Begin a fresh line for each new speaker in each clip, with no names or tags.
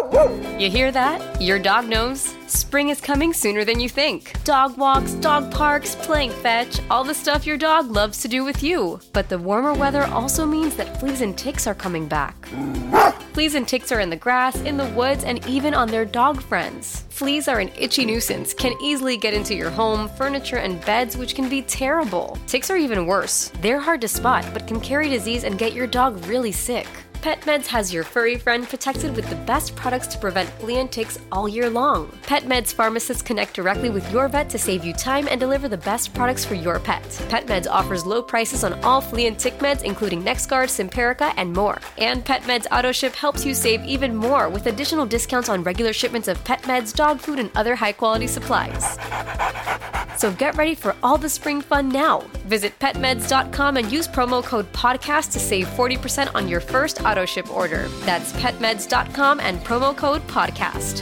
You hear that? Your dog knows. Spring is coming sooner than you think. Dog walks, dog parks, playing fetch, all the stuff your dog loves to do with you. But the warmer weather also means that fleas and ticks are coming back. Fleas and ticks are in the grass, in the woods, and even on their dog friends. Fleas are an itchy nuisance, can easily get into your home, furniture, and beds, which can be terrible. Ticks are even worse. They're hard to spot, but can carry disease and get your dog really sick. PetMeds has your furry friend protected with the best products to prevent flea and ticks all year long. PetMeds pharmacists connect directly with your vet to save you time and deliver the best products for your pet. PetMeds offers low prices on all flea and tick meds, including NexGard, Simparica, and more. And PetMeds AutoShip helps you save even more with additional discounts on regular shipments of pet meds, dog food, and other high-quality supplies. So get ready for all the spring fun now. Visit petmeds.com and use promo code PODCAST to save 40% on your first AutoShip order. That's petmeds.com and promo code PODCAST.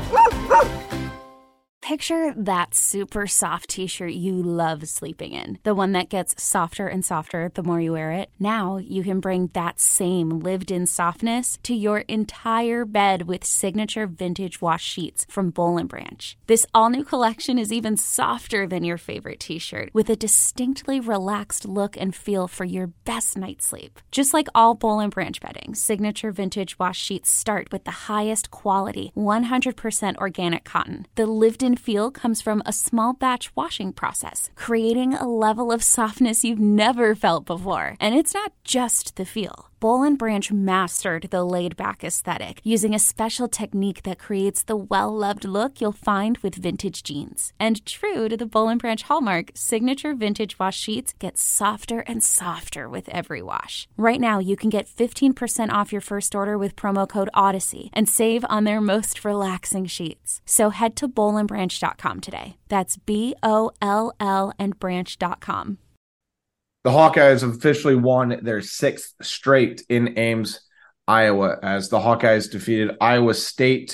Picture that super soft t-shirt you love sleeping in. The one that gets softer and softer the more you wear it. Now you can bring that same lived-in softness to your entire bed with signature vintage wash sheets from Boll & Branch. This all-new collection is even softer than your favorite t-shirt, with a distinctly relaxed look and feel for your best night's sleep. Just like all Boll & Branch bedding, signature vintage wash sheets start with the highest quality, 100% organic cotton. The lived-in feel comes from a small batch washing process, creating a level of softness you've never felt before. And it's not just the feel. Boll & Branch mastered the laid-back aesthetic using a special technique that creates the well-loved look you'll find with vintage jeans. And true to the Boll & Branch hallmark, signature vintage wash sheets get softer and softer with every wash. Right now, you can get 15% off your first order with promo code Odyssey and save on their most relaxing sheets. So head to bollandbranch.com today. That's BOLL and branch.com.
The Hawkeyes have officially won their sixth straight in Ames, Iowa, as the Hawkeyes defeated Iowa State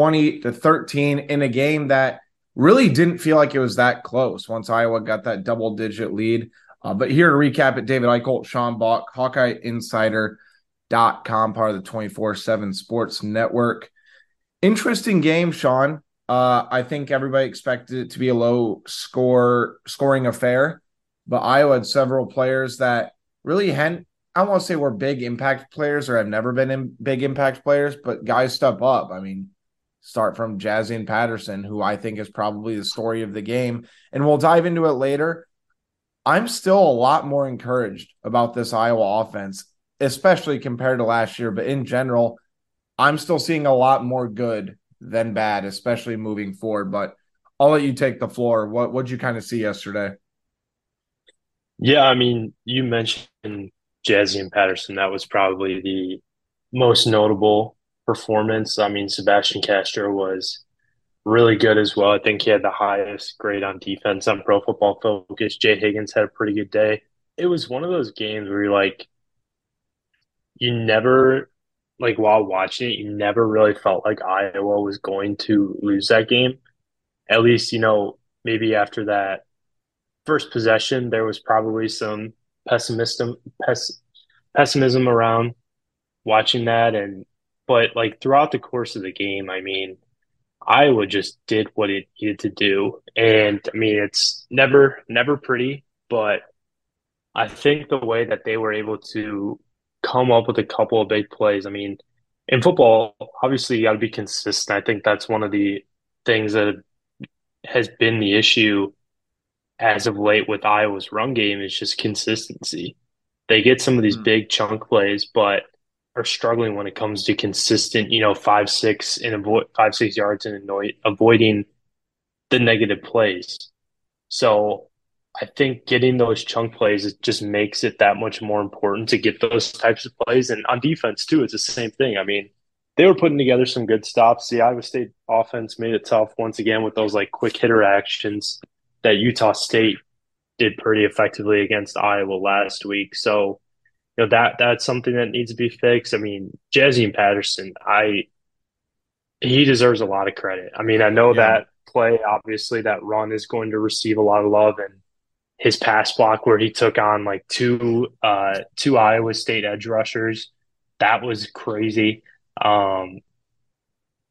20-13 in a game that really didn't feel like it was that close once Iowa got that double-digit lead. But here to recap it, David Eichholt, Sean Bach, HawkeyeInsider.com, part of the 24/7 Sports Network. Interesting game, Sean. I think everybody expected it to be a low-scoring affair. But Iowa had several players that really hadn't, I won't say were big impact players or have never been big impact players, but guys step up. I mean, start from Jazian Patterson, who I think is probably the story of the game. And we'll dive into it later. I'm still a lot more encouraged about this Iowa offense, especially compared to last year. But in general, I'm still seeing a lot more good than bad, especially moving forward. But I'll let you take the floor. What'd you kind of see yesterday?
Yeah, I mean, you mentioned Jazian Patterson. That was probably the most notable performance. I mean, Sebastian Castro was really good as well. I think he had the highest grade on defense on Pro Football Focus. Jay Higgins had a pretty good day. It was one of those games where you never, while watching it, you never really felt like Iowa was going to lose that game. At least, maybe after that first possession, there was probably some pessimism around watching that. But throughout the course of the game, I mean, Iowa just did what it needed to do. And I mean, it's never pretty, but I think the way that they were able to come up with a couple of big plays, I mean, in football, obviously you got to be consistent. I think that's one of the things that has been the issue as of late with Iowa's run game is just consistency. They get some of these big chunk plays, but are struggling when it comes to consistent, 5-6 yards and avoiding the negative plays. So I think getting those chunk plays, it just makes it that much more important to get those types of plays. And on defense too, it's the same thing. I mean, they were putting together some good stops. The Iowa State offense made it tough once again with those quick hitter actions that Utah State did pretty effectively against Iowa last week. So, that's something that needs to be fixed. I mean, Jazian Patterson, he deserves a lot of credit. I mean, I know that play, obviously, that run is going to receive a lot of love, and his pass block where he took on two Iowa State edge rushers, that was crazy.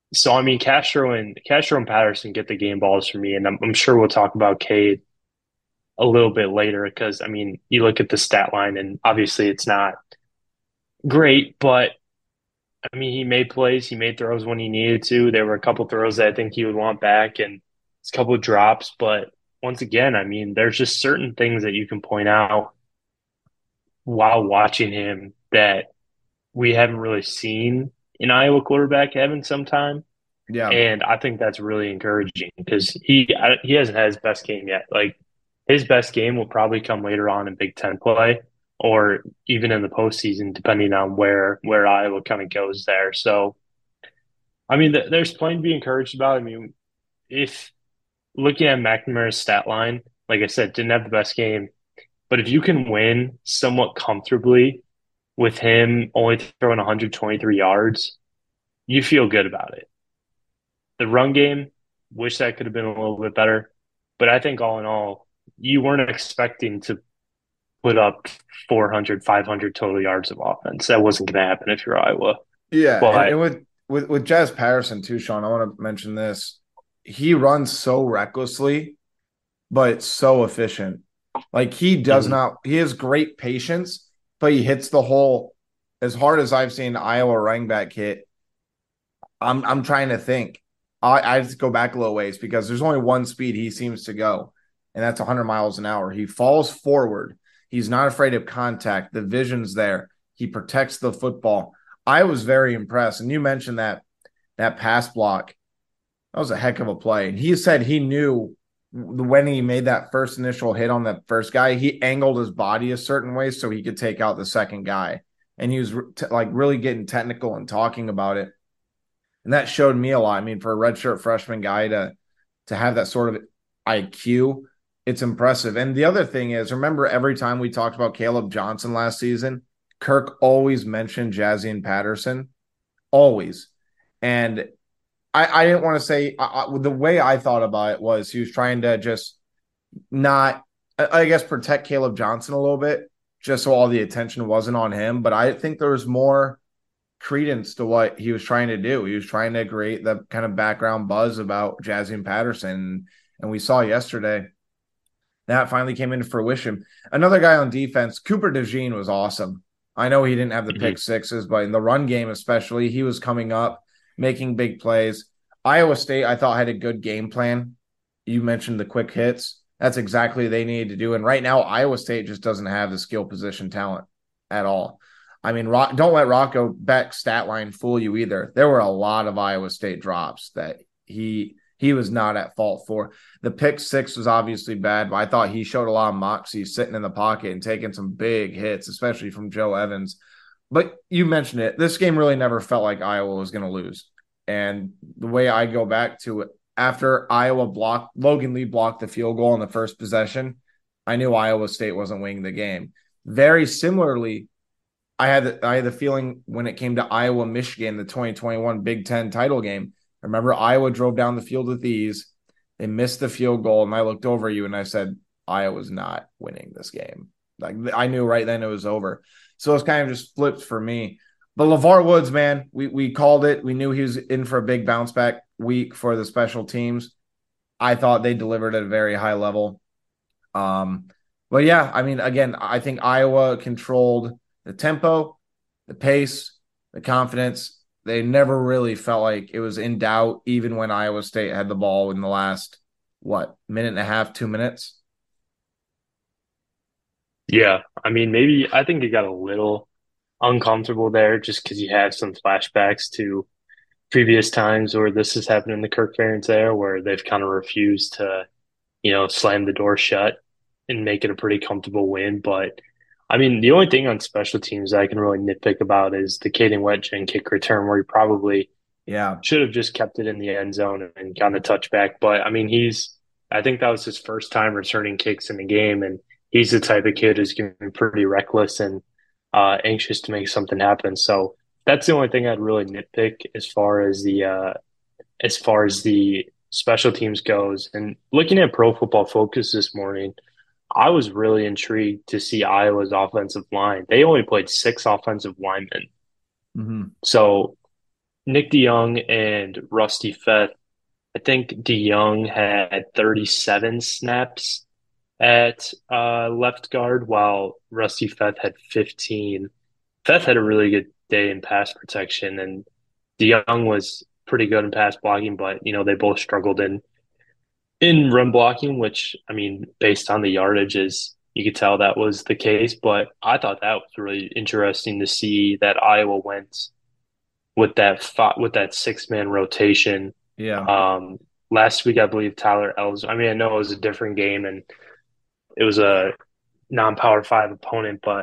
So I mean, Castro and Patterson get the game balls for me, and I'm sure we'll talk about Cade a little bit later because I mean, you look at the stat line, and obviously it's not great, but I mean, he made plays, he made throws when he needed to. There were a couple throws that I think he would want back, and it's a couple of drops. But once again, I mean, there's just certain things that you can point out while watching him that we haven't really seen an Iowa quarterback having some time.
Yeah.
And I think that's really encouraging because he hasn't had his best game yet. Like his best game will probably come later on in Big Ten play or even in the postseason, depending on where Iowa kind of goes there. So, I mean, there's plenty to be encouraged about. I mean, if looking at McNamara's stat line, like I said, didn't have the best game, but if you can win somewhat comfortably with him only throwing 123 yards, you feel good about it. The run game, wish that could have been a little bit better. But I think all in all, you weren't expecting to put up 400, 500 total yards of offense. That wasn't going to happen if you're Iowa.
Yeah,
But
and with Jazz Patterson too, Sean, I want to mention this. He runs so recklessly, but so efficient. Like he does
mhm,
not, he has great patience, but he hits the hole as hard as I've seen Iowa running back hit. I'm trying to think. I have to go back a little ways because there's only one speed he seems to go, and that's 100 miles an hour. He falls forward. He's not afraid of contact. The vision's there. He protects the football. I was very impressed. And you mentioned that pass block. That was a heck of a play. And he said he knew when he made that first initial hit on that first guy, he angled his body a certain way so he could take out the second guy. And he was like really getting technical and talking about it. And that showed me a lot. I mean, for a redshirt freshman guy to have that sort of IQ, it's impressive. And the other thing is, remember every time we talked about Caleb Johnson last season, Kirk always mentioned Jazian Patterson, always. And I didn't want to say the way I thought about it was he was trying to just not, I guess, protect Caleb Johnson a little bit, just so all the attention wasn't on him. But I think there was more credence to what he was trying to do. He was trying to create the kind of background buzz about Jazian Patterson. And we saw yesterday that finally came into fruition. Another guy on defense, Cooper DeJean, was awesome. I know he didn't have the
mhm.
pick sixes, but in the run game especially, he was coming up, making big plays. Iowa State, I thought, had a good game plan. You mentioned the quick hits. That's exactly what they needed to do. And right now, Iowa State just doesn't have the skill position talent at all. I mean, don't let Rocco Beck's stat line fool you either. There were a lot of Iowa State drops that he was not at fault for. The pick six was obviously bad, but I thought he showed a lot of moxie sitting in the pocket and taking some big hits, especially from Joe Evans. But you mentioned it. This game really never felt like Iowa was going to lose. And the way I go back to it, after Iowa blocked, Logan Lee blocked the field goal in the first possession, I knew Iowa State wasn't winning the game. Very similarly, I had the feeling when it came to Iowa Michigan, the 2021 Big Ten title game. Remember, Iowa drove down the field with ease. They missed the field goal, and I looked over you and I said, Iowa's not winning this game. Like I knew right then it was over. So it's kind of just flipped for me. But LeVar Woods, man, we called it. We knew he was in for a big bounce back week for the special teams. I thought they delivered at a very high level. Um, but yeah, I mean, again, I think Iowa controlled the tempo, the pace, the confidence. They never really felt like it was in doubt, even when Iowa State had the ball in the last, minute and a half, 2 minutes.
Yeah. I mean, maybe I think it got a little uncomfortable there just because you have some flashbacks to previous times where this has happened in the Kirk Ferentz era where they've kind of refused to, slam the door shut and make it a pretty comfortable win. But I mean, the only thing on special teams that I can really nitpick about is the Caden Wetjen kick return where he probably
Yeah.
should have just kept it in the end zone and gotten a touchback. But I mean, I think that was his first time returning kicks in the game, and he's the type of kid who's going to be pretty reckless and anxious to make something happen. So that's the only thing I'd really nitpick as far as the special teams goes. And looking at Pro Football Focus this morning, I was really intrigued to see Iowa's offensive line. They only played six offensive linemen.
Mm-hmm.
So Nick DeYoung and Rusty Feth. I think DeYoung had 37 snaps at left guard, while Rusty Feth had 15. Feth had a really good day in pass protection, and DeYoung was pretty good in pass blocking, but they both struggled in run blocking, which I mean, based on the yardages, you could tell that was the case. But I thought that was really interesting to see that Iowa went with that 6-man rotation.
Yeah.
Last week, I believe Tyler Els. I mean, I know it was a different game and it was a non-power five opponent, but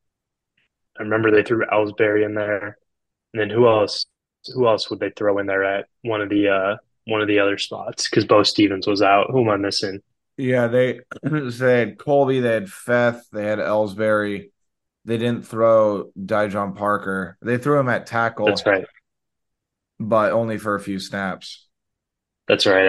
I remember they threw Ellsbury in there, and then who else? Who else would they throw in there at one of the other spots? Because Bo Stevens was out. Who am I missing?
Yeah, they had Colby, they had Feth, they had Ellsbury. They didn't throw Dijon Parker. They threw him at tackle,
That's right.
but only for a few snaps.
That's right.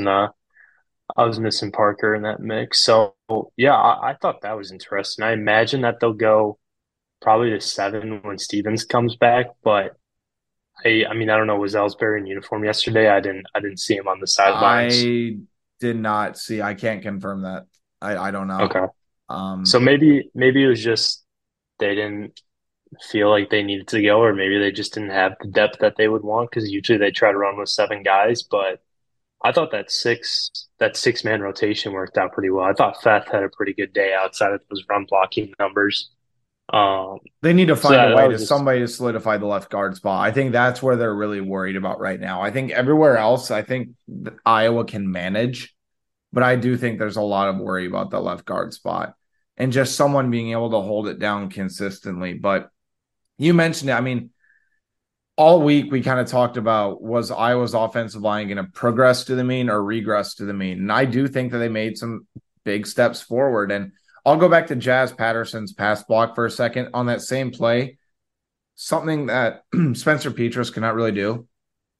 I was missing Parker in that mix. So yeah, I thought that was interesting. I imagine that they'll go probably to 7 when Stevens comes back, but I mean, I don't know. Was Ellsbury in uniform yesterday? I didn't see him on the sidelines.
I did not see. I can't confirm that. I don't know.
Okay. So maybe it was just they didn't feel like they needed to go, or maybe they just didn't have the depth that they would want because usually they try to run with 7 guys. But I thought that 6-man rotation worked out pretty well. I thought Feth had a pretty good day outside of those run blocking numbers.
They need to
So
find a way
that
to
was just
somebody to solidify the left guard spot. I think that's where they're really worried about right now. I think everywhere else, I think Iowa can manage, but I do think there's a lot of worry about the left guard spot and just someone being able to hold it down consistently. But you mentioned it. I mean, all week we kind of talked about, was Iowa's offensive line going to progress to the mean or regress to the mean? And I do think that they made some big steps forward. And I'll go back to Jazz Patterson's pass block for a second on that same play. Something that Spencer Petras cannot really do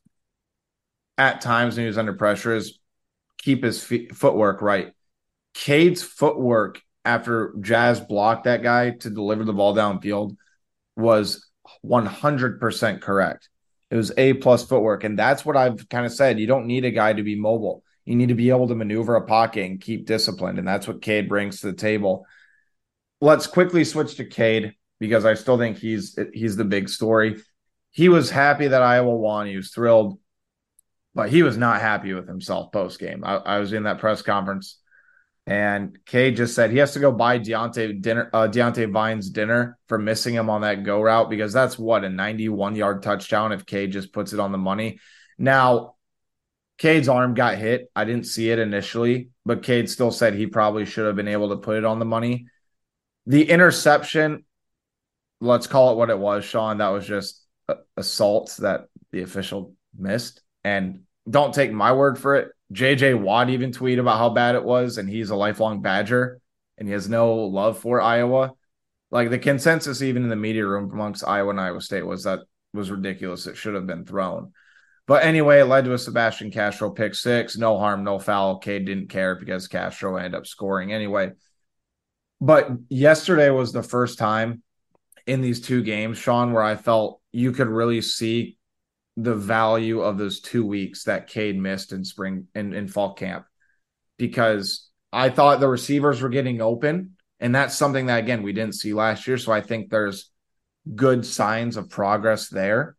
at times when he was under pressure is keep his footwork right. Cade's footwork after Jazz blocked that guy to deliver the ball downfield was 100% correct. It was A+ footwork. And that's what I've kind of said. You don't need a guy to be mobile. You need to be able to maneuver a pocket and keep disciplined. And that's what Cade brings to the table. Let's quickly switch to Cade because I still think he's the big story. He was happy that Iowa won. He was thrilled, but he was not happy with himself post-game. I was in that press conference, and Cade just said he has to go buy Deontay Vines dinner for missing him on that go route, because that's what, a 91-yard touchdown if Cade just puts it on the money. Now, Cade's arm got hit. I didn't see it initially, but Cade still said he probably should have been able to put it on the money. The interception, let's call it what it was, Sean. That was just assault that the official missed. And don't take my word for it. J.J. Watt even tweeted about how bad it was, and he's a lifelong Badger, and he has no love for Iowa. Like, the consensus even in the media room amongst Iowa and Iowa State was that was ridiculous. It should have been thrown. But anyway, it led to a Sebastian Castro pick six. No harm, no foul. Cade didn't care because Castro ended up scoring anyway. But yesterday was the first time in these two games, Sean, where I felt you could really see the value of those 2 weeks that Cade missed in spring in fall camp, because I thought the receivers were getting open, and that's something that, again, we didn't see last year. So I think there's good signs of progress there,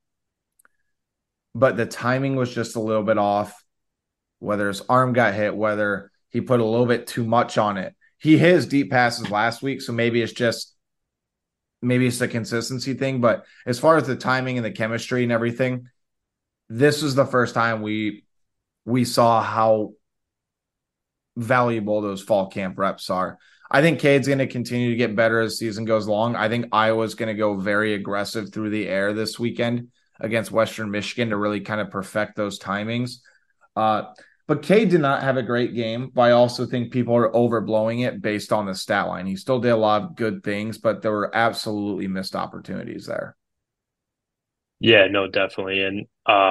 but the timing was just a little bit off, whether his arm got hit, whether he put a little bit too much on it. He hit his deep passes last week, so maybe it's a consistency thing. But as far as the timing and the chemistry and everything, this was the first time we saw how valuable those fall camp reps are. I think Cade's going to continue to get better as the season goes along. I think Iowa's going to go very aggressive through the air this weekend against Western Michigan to really kind of perfect those timings. But Cade did not have a great game, but I also think people are overblowing it based on the stat line. He still did a lot of good things, but there were absolutely missed opportunities there.
Yeah, no, definitely. And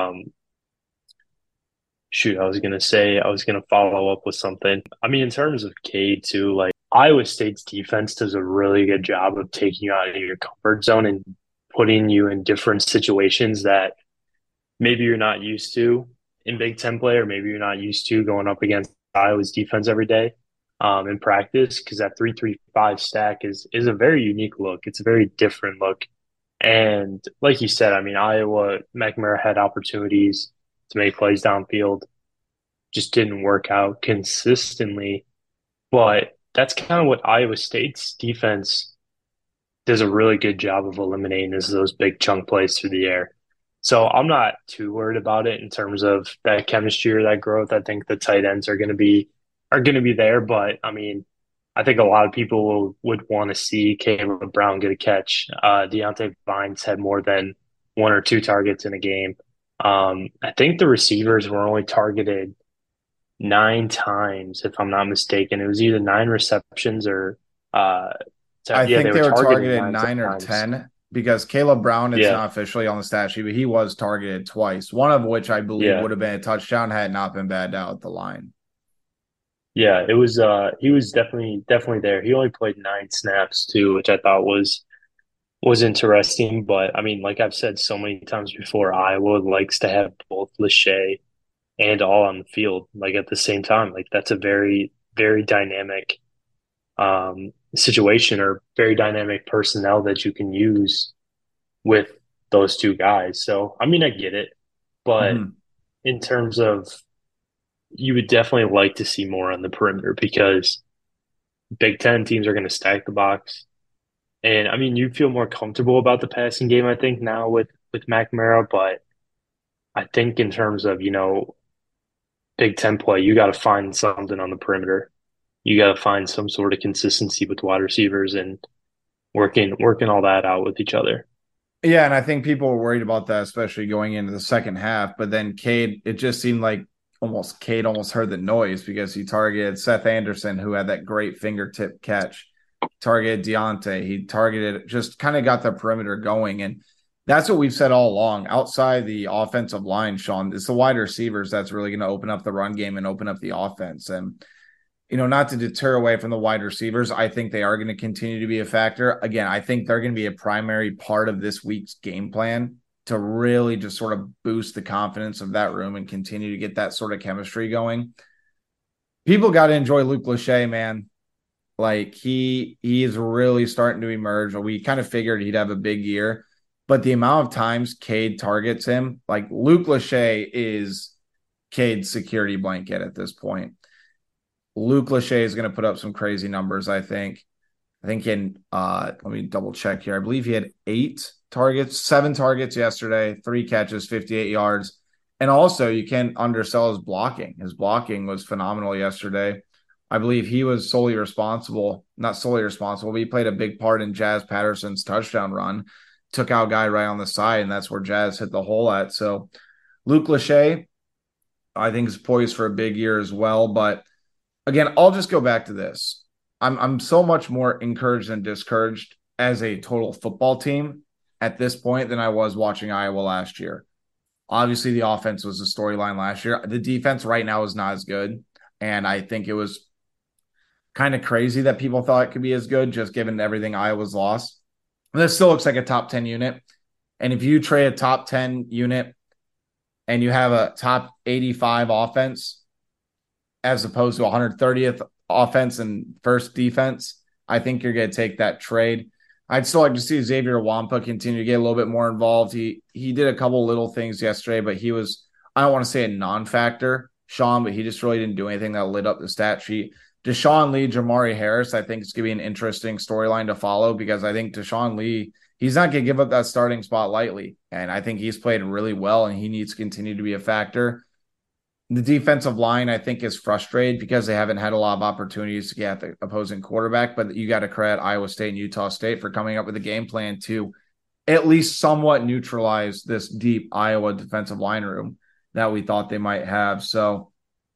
shoot, I was gonna follow up with something. I mean, in terms of Cade too, like Iowa State's defense does a really good job of taking you out of your comfort zone and putting you in different situations that maybe you're not used to in Big Ten play, or maybe you're not used to going up against Iowa's defense every day in practice, because that 3-3-5 stack is a very unique look. It's a very different look. And like you said, I mean, Iowa, McNamara had opportunities to make plays downfield, just didn't work out consistently. But that's kind of what Iowa State's defense does a really good job of eliminating, is those big chunk plays through the air. So I'm not too worried about it in terms of that chemistry or that growth. I think the tight ends are going to be there, but I mean, I think a lot of people would want to see Caleb Brown get a catch. Deontay Vines had more than one or two targets in a game. I think the receivers were only targeted 9 times, if I'm not mistaken. It was either 9 receptions or uh,
I
yeah, they
think
were
they were
targeted
targeted
nine
9 or 10
times.
because Caleb Brown, it's
Yeah,
not officially on the stat sheet, but he was targeted twice, one of which I believe
yeah.
would have been a touchdown had it not been batted out at the line.
Yeah, it was he was definitely there. He only played 9 snaps too, which I thought was interesting. But I mean, like I've said so many times before, Iowa likes to have both Lachey and all on the field, like at the same time. Like that's a very, very dynamic situation, or very dynamic personnel that you can use with those two guys. So I mean, I get it, but
Mm-hmm.
in terms of, you would definitely like to see more on the perimeter, because Big Ten teams are going to stack the box. And I mean, you feel more comfortable about the passing game, I think, now with McNamara. But I think in terms of, Big Ten play, you got to find something on the perimeter. You got to find some sort of consistency with wide receivers and working all that out with each other.
Yeah, and I think people were worried about that, especially going into the second half. But then Cade, it just seemed like Cade almost heard the noise because he targeted Seth Anderson, who had that great fingertip catch, targeted Deontay. He targeted, just kind of got the perimeter going. And that's what we've said all along. Outside the offensive line, Sean, it's the wide receivers that's really going to open up the run game and open up the offense. And not to deter away from the wide receivers, I think they are going to continue to be a factor. Again, I think they're going to be a primary part of this week's game plan to really just sort of boost the confidence of that room and continue to get that sort of chemistry going. People got to enjoy Luke Lachey, man. Like he is really starting to emerge. We kind of figured he'd have a big year, but the amount of times Cade targets him, like Luke Lachey is Cade's security blanket at this point. Luke Lachey is going to put up some crazy numbers, I think. I think let me double check here. I believe he had 7 targets yesterday, 3 catches, 58 yards. And also, you can't undersell his blocking. His blocking was phenomenal yesterday. I believe he was not solely responsible, but he played a big part in Jazz Patterson's touchdown run. Took out a guy right on the side, and that's where Jazz hit the hole at. So Luke Lachey, I think, is poised for a big year as well. But again, I'll just go back to this. I'm so much more encouraged and discouraged as a total football team at this point than I was watching Iowa last year. Obviously, the offense was the storyline last year. The defense right now is not as good. And I think it was kind of crazy that people thought it could be as good, just given everything Iowa's lost. And this still looks like a top 10 unit. And if you trade a top 10 unit and you have a top 85 offense, as opposed to 130th offense and first defense, I think you're going to take that trade. I'd still like to see Xavier Wampa continue to get a little bit more involved. He did a couple little things yesterday, but he was, I don't want to say a non-factor, Sean, but he just really didn't do anything that lit up the stat sheet. Deshaun Lee, Jamari Harris, I think it's going to be an interesting storyline to follow, because I think Deshaun Lee, he's not going to give up that starting spot lightly. And I think he's played really well, and he needs to continue to be a factor. The defensive line, I think, is frustrated because they haven't had a lot of opportunities to get at the opposing quarterback. But you got to credit Iowa State and Utah State for coming up with a game plan to at least somewhat neutralize this deep Iowa defensive line room that we thought they might have. So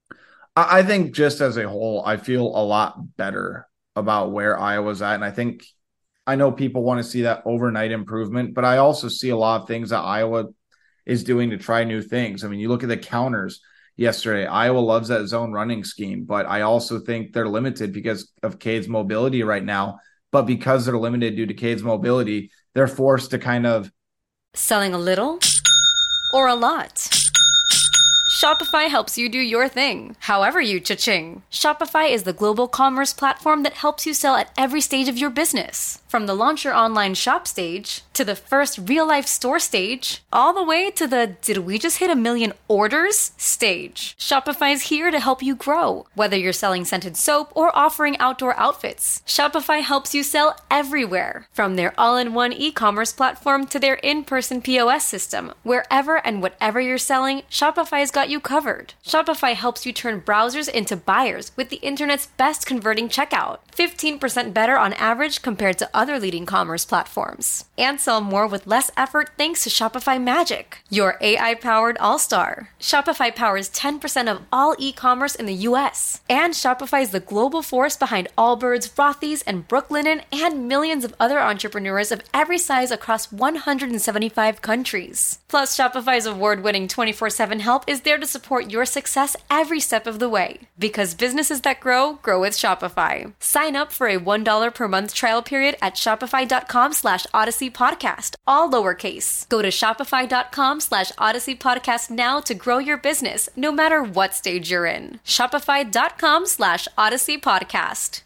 I think just as a whole, I feel a lot better about where Iowa's at. And I know people want to see that overnight improvement, but I also see a lot of things that Iowa is doing to try new things. I mean, you look at the counters yesterday. Iowa loves that zone running scheme, but I also think they're limited because of Cade's mobility right now. But because they're limited due to Cade's mobility, they're forced to kind of
Selling a little or a lot? Shopify helps you do your thing, however you cha-ching. Shopify is the global commerce platform that helps you sell at every stage of your business. From the launch your online shop stage, to the first real-life store stage, all the way to the did we just hit 1 million orders stage. Shopify's here to help you grow. Whether you're selling scented soap or offering outdoor outfits, Shopify helps you sell everywhere. From their all-in-one e-commerce platform to their in-person POS system, wherever and whatever you're selling, Shopify's got you covered. Shopify helps you turn browsers into buyers with the internet's best converting checkout. 15% better on average compared to other leading commerce platforms. And sell more with less effort thanks to Shopify Magic, your AI-powered all-star. Shopify powers 10% of all e-commerce in the US. And Shopify is the global force behind Allbirds, Rothy's, and Brooklinen, and millions of other entrepreneurs of every size across 175 countries. Plus, Shopify's award-winning 24/7 help is there to support your success every step of the way. Because businesses that grow, grow with Shopify. Sign up for a $1 per month trial period at shopify.com/Odyssey Podcast, all lowercase. Go to shopify.com/Odyssey Podcast now to grow your business, no matter what stage you're in. Shopify.com/Odyssey Podcast.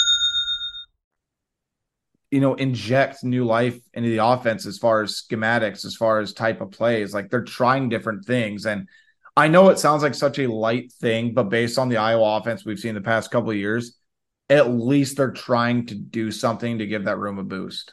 Inject new life into the offense as far as schematics, as far as type of plays. Like, they're trying different things. And I know it sounds like such a light thing, but based on the Iowa offense we've seen the past couple of years, at least they're trying to do something to give that room a boost.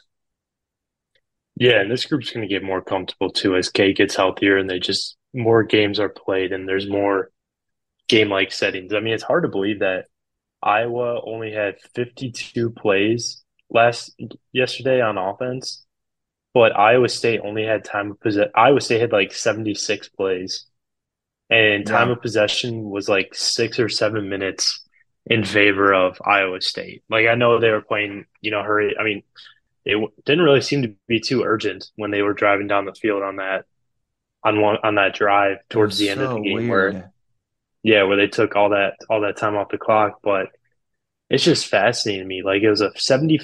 Yeah, and this group's going to get more comfortable too as Cade gets healthier and more games are played and there's more game-like settings. I mean, it's hard to believe that Iowa only had 52 plays yesterday on offense, but Iowa State only had time of possession. Iowa State had like 76 plays, and time of possession was like 6 or 7 minutes in favor of Iowa State. Like, I know they were playing, hurry. I mean, it didn't really seem to be too urgent when they were driving down the field on that drive towards the end of the game where they took all that time off the clock. But it's just fascinating to me. Like, it was a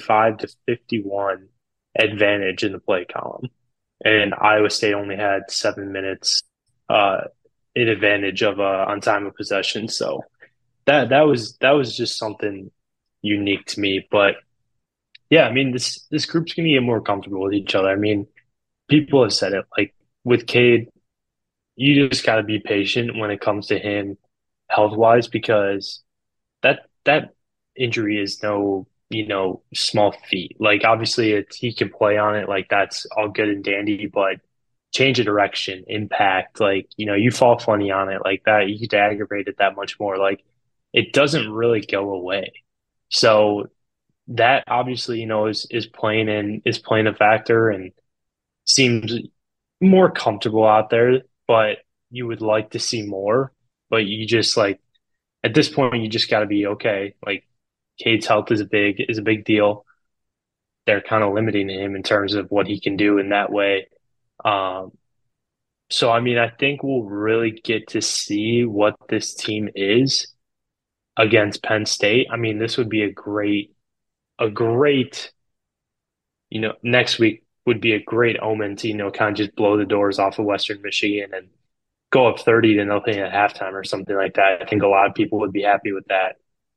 75-51 advantage in the play column, and Iowa State only had 7 minutes in advantage of on time of possession. So that was just something unique to me. But yeah, I mean, this group's going to get more comfortable with each other. I mean, people have said it, like with Cade, you just got to be patient when it comes to him health-wise, because that injury is no, small feat. Like, obviously he can play on it, like that's all good and dandy, but change of direction, impact, like, you fall funny on it like that, you get aggravated that much more. Like, it doesn't really go away. So that obviously, is playing a factor and seems more comfortable out there, but you would like to see more. But you just, like, at this point, you just got to be okay. Like, Cade's health is a big deal. They're kind of limiting him in terms of what he can do in that way. So, I mean, I think we'll really get to see what this team is against Penn State. I mean, this would be a great, next week would be a great omen to, kind of just blow the doors off of Western Michigan and go up 30-0 at halftime or something like that. I think a lot of people would be happy with that.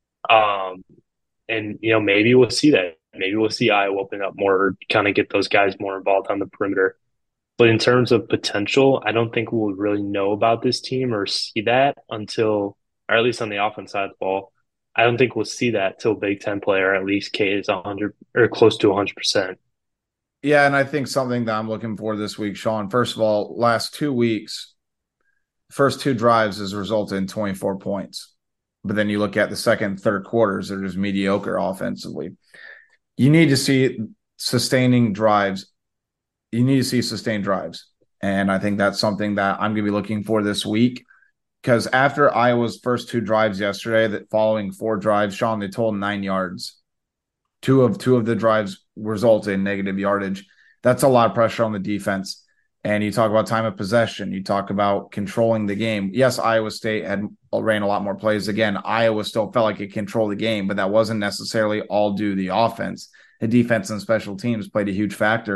And, maybe we'll see that. Maybe we'll see Iowa open up more, kind of get those guys more involved on the perimeter. But in terms of potential, I don't think we'll really know about this team or see that until, or at least on the offense side of the ball, I don't think we'll see that till Big Ten player, at least Cade is 100 or close to 100%.
Yeah, and I think something that I'm looking for this week, Sean, first of all, last 2 weeks, first 2 drives has resulted in 24 points. But then you look at the second and third quarters, they're just mediocre offensively. You need to see sustaining drives. You need to see sustained drives. And I think that's something that I'm going to be looking for this week, because after Iowa's first 2 drives yesterday, that following 4 drives, Sean, they totaled 9 yards. Two of the drives resulted in negative yardage. That's a lot of pressure on the defense. And you talk about time of possession. You talk about controlling the game. Yes, Iowa State ran a lot more plays. Again, Iowa still felt like it controlled the game, but that wasn't necessarily all due to the offense. The defense and special teams played a huge factor.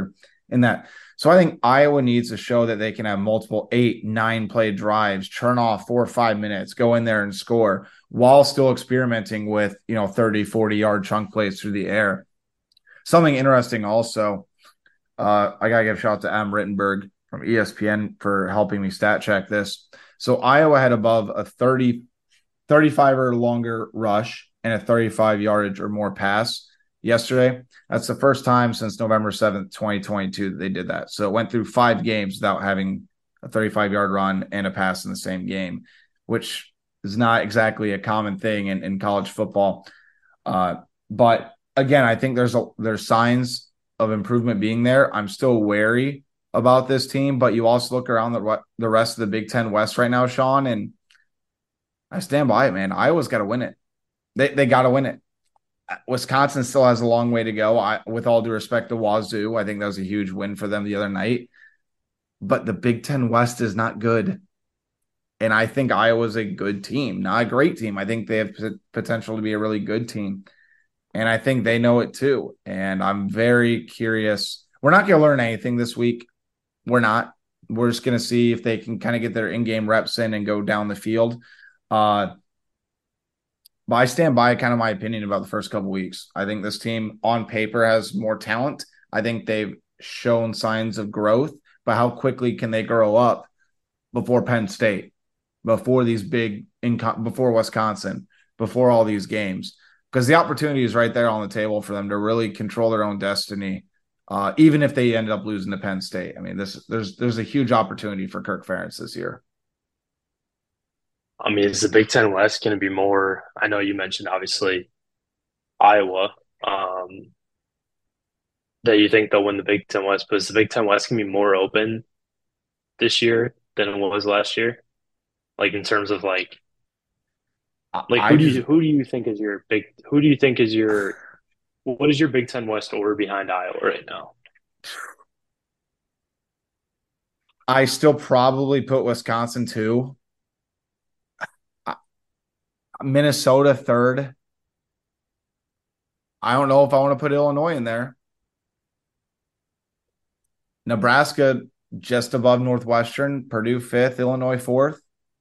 in that. So I think Iowa needs to show that they can have multiple 8, 9 play drives, churn off 4 or 5 minutes, go in there and score while still experimenting with, 30, 40-yard chunk plays through the air. Something interesting also, I got to give a shout out to Adam Rittenberg from ESPN for helping me stat check this. So Iowa had above a 35 or longer rush and a 35 yardage or more pass yesterday. That's the first time since November 7th, 2022 that they did that. So it went through 5 games without having a 35-yard run and a pass in the same game, which is not exactly a common thing in college football. But again, I think there's signs of improvement being there. I'm still wary about this team, but you also look around the rest of the Big Ten West right now, Sean, and I stand by it, man. Iowa's got to win it. They got to win it. Wisconsin still has a long way to go. With all due respect to Wazoo, I think that was a huge win for them the other night. But the Big Ten West is not good. And I think Iowa's a good team, not a great team. I think they have potential to be a really good team. And I think they know it too. And I'm very curious. We're not going to learn anything this week. We're not. We're just going to see if they can kind of get their in-game reps in and go down the field. But I stand by kind of my opinion about the first couple weeks. I think this team on paper has more talent. I think they've shown signs of growth, but how quickly can they grow up before Penn State, before before Wisconsin, before all these games? Because the opportunity is right there on the table for them to really control their own destiny, even if they end up losing to Penn State. I mean, there's a huge opportunity for Kirk Ferentz this year.
I mean, is the Big Ten West going to be more? I know you mentioned obviously Iowa, that you think they'll win the Big Ten West, but is the Big Ten West going to be more open this year than it was last year? Like in terms of who do you think is your what is your Big Ten West order behind Iowa right now?
I still probably put Wisconsin 2. Minnesota 3rd. I don't know if I want to put Illinois in there. Nebraska just above Northwestern. Purdue 5th. Illinois 4th.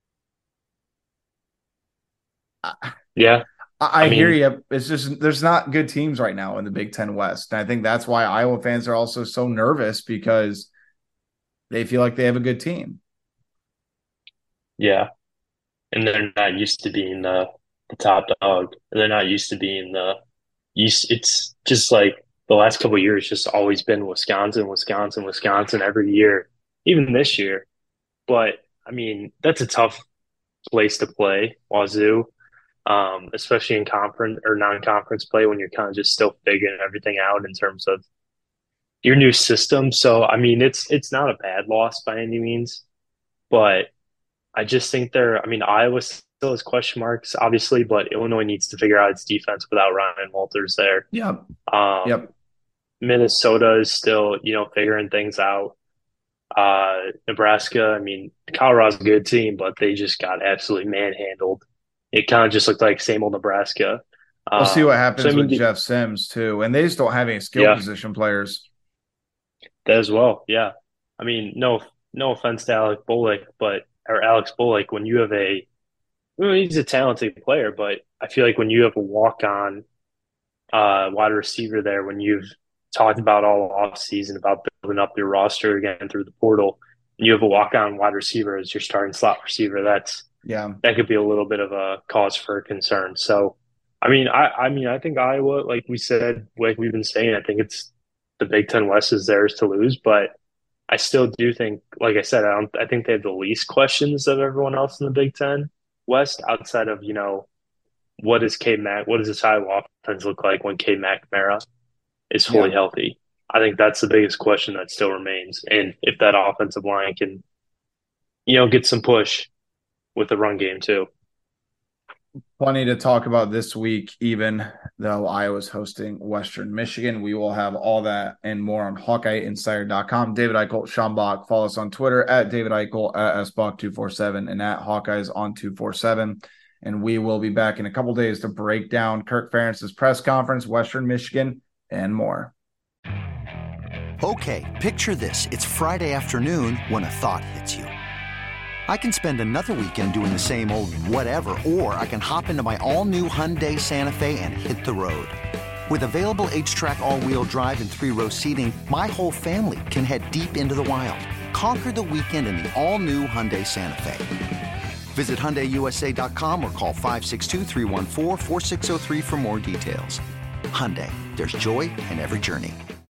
Yeah.
I hear you. It's just there's not good teams right now in the Big Ten West. And I think that's why Iowa fans are also so nervous because they feel like they have a good team.
Yeah. And they're not used to being the top dog. They're not used to being it's just like the last couple of years just always been Wisconsin every year, even this year. But I mean, that's a tough place to play, Wazoo, especially in conference or non-conference play when you're kind of just still figuring everything out in terms of your new system. So I mean, it's not a bad loss by any means, but I just think Iowa still has question marks, obviously, but Illinois needs to figure out its defense without Ryan Walters there.
Yep.
Minnesota is still, figuring things out. Nebraska, I mean, Colorado's a good team, but they just got absolutely manhandled. It kind of just looked like same old Nebraska.
We'll see what happens with Jeff Sims, too. And they just don't have any skill position players.
That as well, yeah. I mean, no offense to Alex Bullock, when you have he's a talented player, but I feel like when you have a walk-on wide receiver there, when you've talked about all offseason about building up your roster again through the portal, and you have a walk-on wide receiver as your starting slot receiver, that could be a little bit of a cause for concern. So, I think Iowa, like we said, like we've been saying, I think it's the Big Ten West is theirs to lose, but I still do think, like I said, I think they have the least questions of everyone else in the Big Ten West outside of, what does this Iowa offense look like when Cade McNamara is fully healthy? I think that's the biggest question that still remains. And if that offensive line can, get some push with the run game too.
Plenty to talk about this week, even though Iowa's hosting Western Michigan. We will have all that and more on HawkeyeInsider.com. David Eichel, Sean Bach. Follow us on Twitter at David Eichel, at SBach247, and at Hawkeyes on 247. And we will be back in a couple days to break down Kirk Ferentz's press conference, Western Michigan, and more.
Okay, picture this. It's Friday afternoon when a thought hits you. I can spend another weekend doing the same old whatever, or I can hop into my all-new Hyundai Santa Fe and hit the road. With available H-Track all-wheel drive and 3-row seating, my whole family can head deep into the wild. Conquer the weekend in the all-new Hyundai Santa Fe. Visit HyundaiUSA.com or call 562-314-4603 for more details. Hyundai, there's joy in every journey.